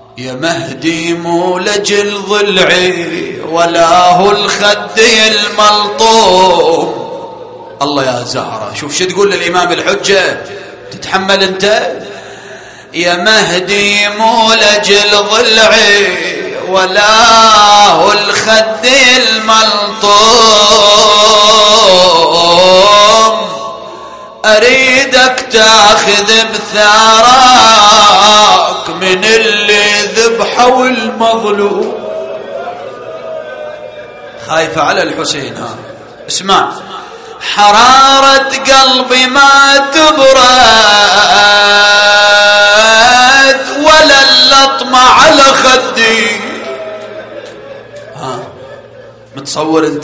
يا مهدي مولج الضلعي ولا هو الخدي الملطوم. الله يا زهرة، شوف شو تقول للإمام الحجة، تتحمل أنت؟ يا مهدي مولج الضلعي ولا هو الخدي الملطوم، أريدك تاخذ بثارك من اللي ذبحوا المظلوم. خايفة على الحسين. ها اسمع، حرارة قلبي ما تبرد ولا اللطمة على خدي. ها متصور انت؟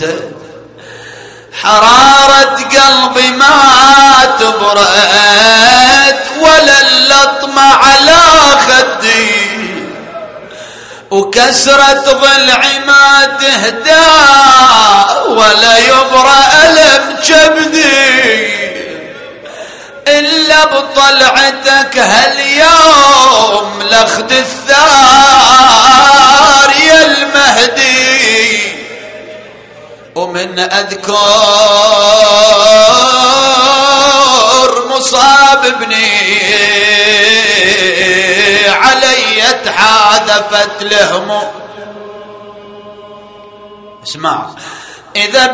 حرارة قلبي ما تبرد ولا اللطمة على خدي، وكسرة ضلعي ما تهدى ولا يبرأ ألم كبدي، إلا بطلعتك هاليوم لخد الثار يا المهدي. ومن أذكر مصاب ابني علي تحاذفت لهم. اسمع، إذا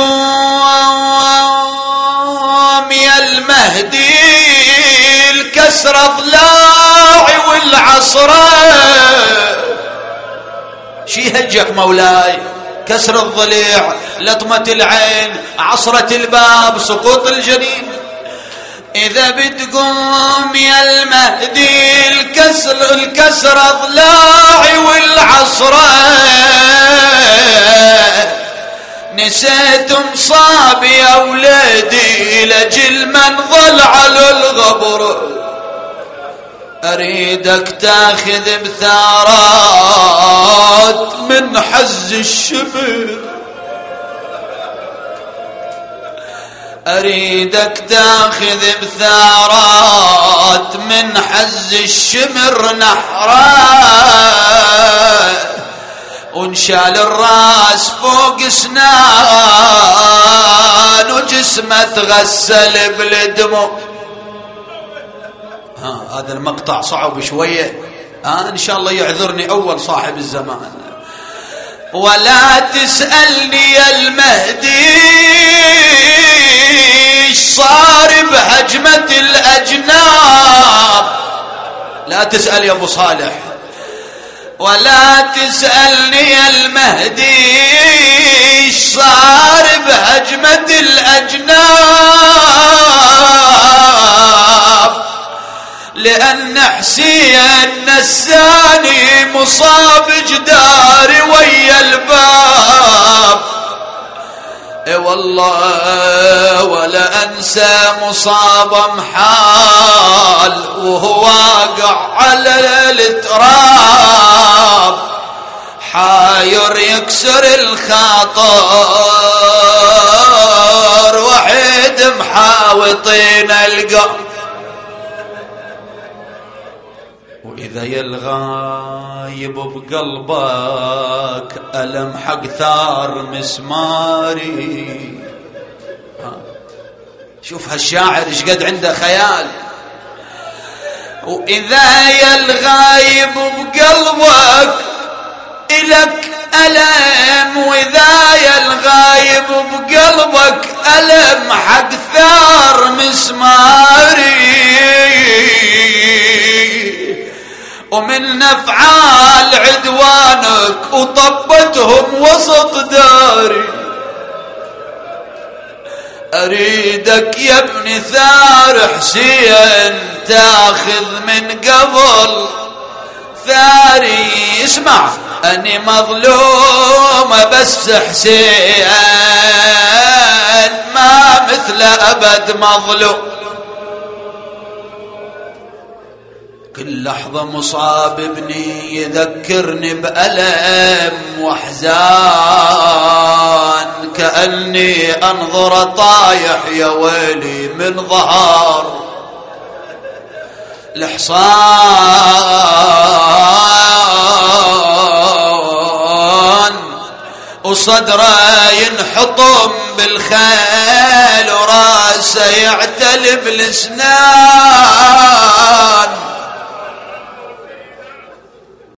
بتقوم يا المهدي الكسر ضلاعي والعصرة، شي هجك مولاي؟ كسر الضليع، لطمة العين، عصرة الباب، سقوط الجنين. إذا بتقوم يا المهدي الكسر ضلاعي والعصرة، نسيت مصابي يا ولدي لجل من ظل على الغبر، أريدك تاخذ بثارات من حز الشمر، أريدك تاخذ بثارات من حز الشمر نحره، ونشال الراس فوق سنان وجسمه تغسل بالدموع. هذا المقطع صعب شوية، إن شاء الله يعذرني أول صاحب الزمان. ولا تسألني يا المهدي صار بهجمة الأجناب، لا تسأل يا أبو صالح، ولا تسألني يا المهدي صار بهجمة الأجناب، لأن حسين الثاني مصاب جداري ويا الباب. اي والله ولا انسى مصاب محال وهو واقع على التراب، حاير يكسر الخاطر وحيد محاوطين القلب. وإذا يلغايب بقلبك ألم حق ثار مسماري. شوف هالشاعر ايش قد عنده خيال. وإذا يلغايب بقلبك إلك ألم، وإذا يلغايب بقلبك ألم حق ثار مسماري، ومن أفعال عدوانك وطبتهم وسط داري، أريدك يا ابن ثار حسين تاخذ من قبل ثاري. اسمع، أني مظلومة بس حسين ما مثل أبد مظلوم. كل لحظة مصاب ابني يذكرني بألم وأحزان، كأني أنظر طايح يا ويلي من ظهر الحصان. وصدره ينحطم بالخيل وراسه يعتل بالاسنان.